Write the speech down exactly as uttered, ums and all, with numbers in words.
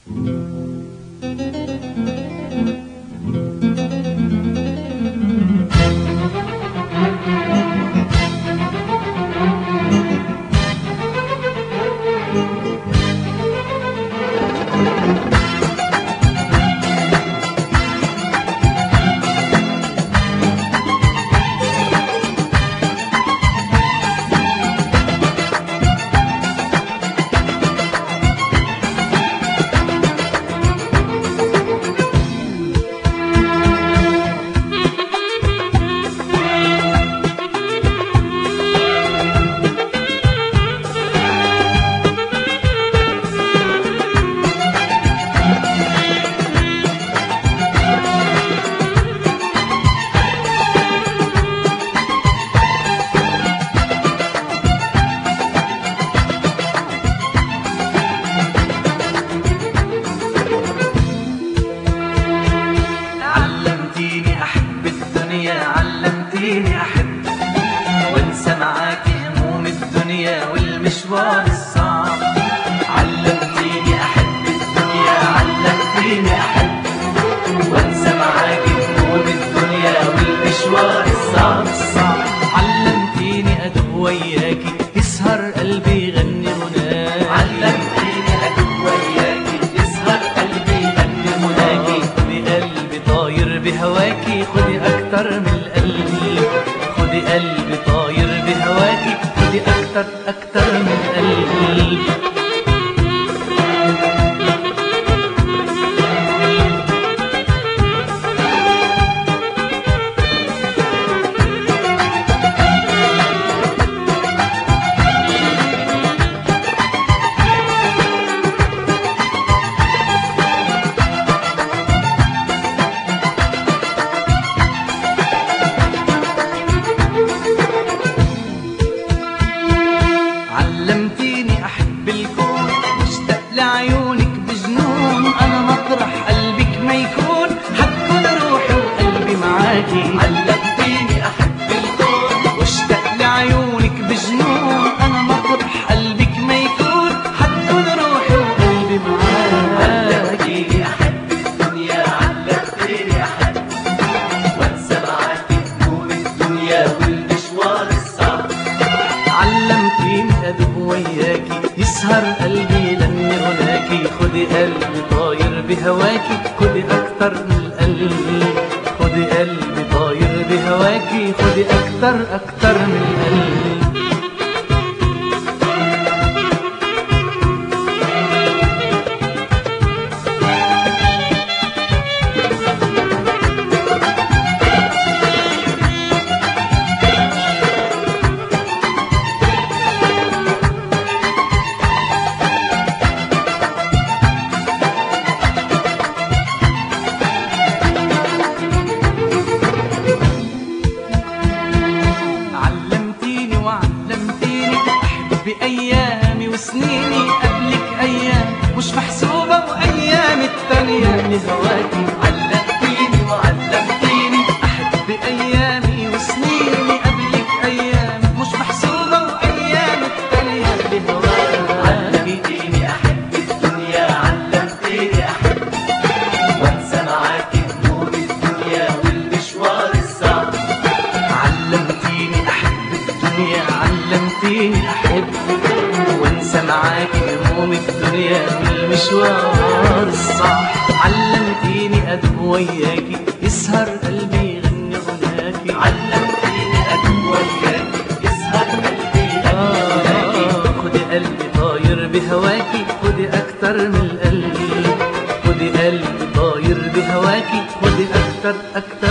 علمتيني أحب وانسى معاكي هموم الدنيا والمشوار الصعب. علمتيني أحب الدنيا، علمتيني أحب وانسى معاكي هموم الدنيا والمشوار الصعب الصعب. علمتيني أدب وياكي يسهر قلبي يغني هناك، علمتيني أدب وياكي يسهر قلبي يغني هناكي. خدي قلبي طاير بهواكي، خدي أكتر من القلب، خدي قلبي طاير بهواكي، خدي أكتر أكتر من القلب. علمتيني أحب الكون واشتاق لعيونك بجنون، أنا مطرح قلبك ما يكون حتكون روحي وقلبي معاكي. علمتيني أحب الكون واشتاق لعيونك بجنون، أنا مطرح قلبك ما يكون حتكون روحي وقلبي معاكي. علمتيني أحب الدنيا، علمتيني أحب وانسى معاكي هموم الدنيا والمشوار الصعب. علمتيني أدب وياكي يسهر قلبي لاني هناكي، خدي قلبي طاير بهواكي، خدي أكتر من القلب، خدي قلبي طاير بهواكي، خدي أكتر أكتر من القلب. بأيامي وسنيني قبلك أيام مش محسوبة، وأيام التانية لهواكي. علمتيني وعلمتيني أحب بأيامي وسنيني قبلك أيام مش محسوبة، وأيام التانية لهواكي. علمتيني أحب الدنيا، علمتيني أحب وانسى معاكي هموم الدنيا والمشوار الصعب. علمتيني أحب الدنيا، علمتيني أحب وانسى معاكي هموم الدنيا والمشوار الصعب. علمتيني أدب وياكي يسهر قلبي يغني هناكي، علمتيني أدب وياكي يسهر قلبي يغني هناكي. خدي قلبي طاير بهواكي، خدي أكتر من القلب، خدي قلبي طاير بهواكي، خدي أكتر أكتر